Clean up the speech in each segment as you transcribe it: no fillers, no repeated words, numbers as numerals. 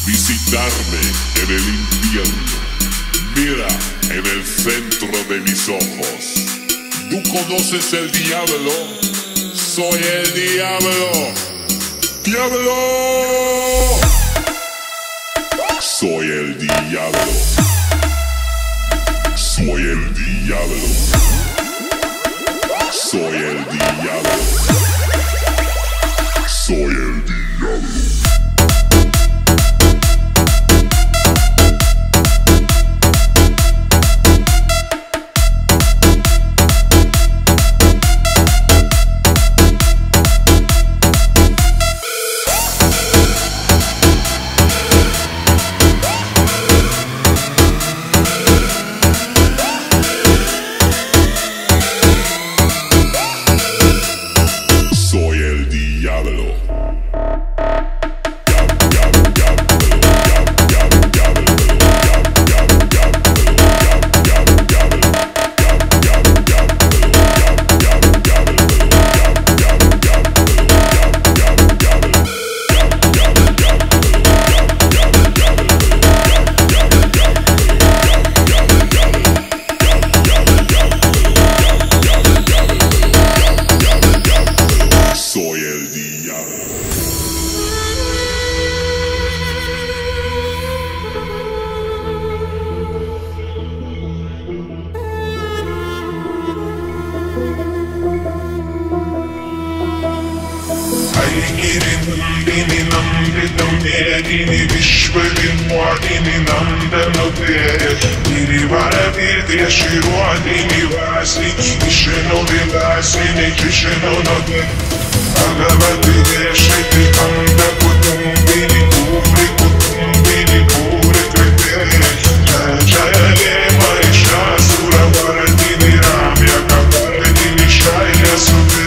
visitarme en el infierno. Mira en el centro de mis ojos. ¿Tú conoces el diablo? Soy el diablo. ¡Diablo! Soy el diablo. Soy el diablo. Soy el diablo. Soy el diablo. Soy el diablo. Soy el diablo. Dini nam dini bishbelim muadini nam denote dini vara bir yaşiro dini vasi işeno vasi ne kişeno note agavati deşeti anda kutum dini pure krete çayale maisha sura vara dini ram yakapare dini şayla sute.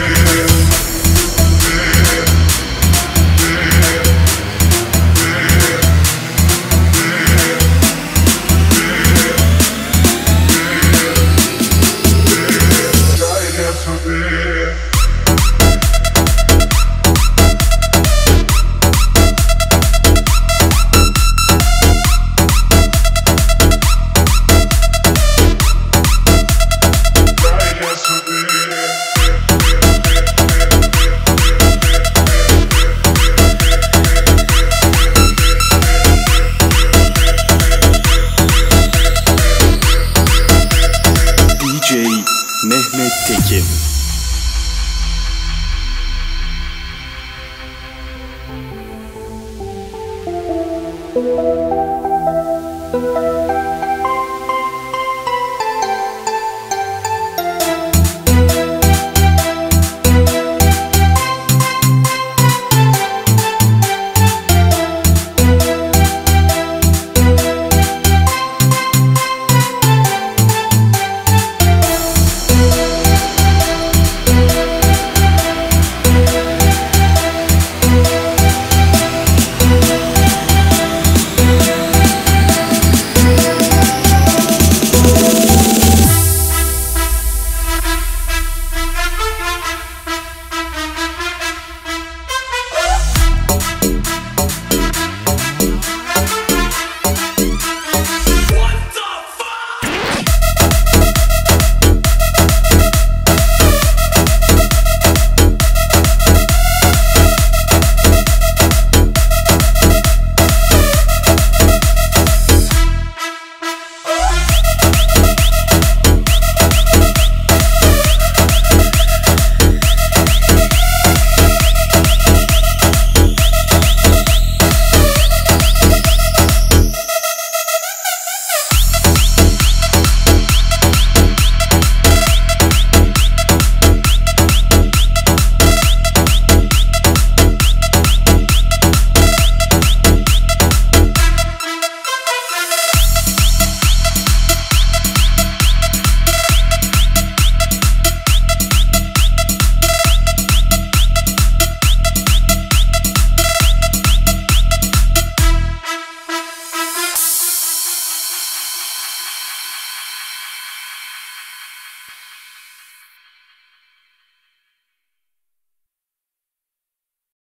Mehmet Tekin.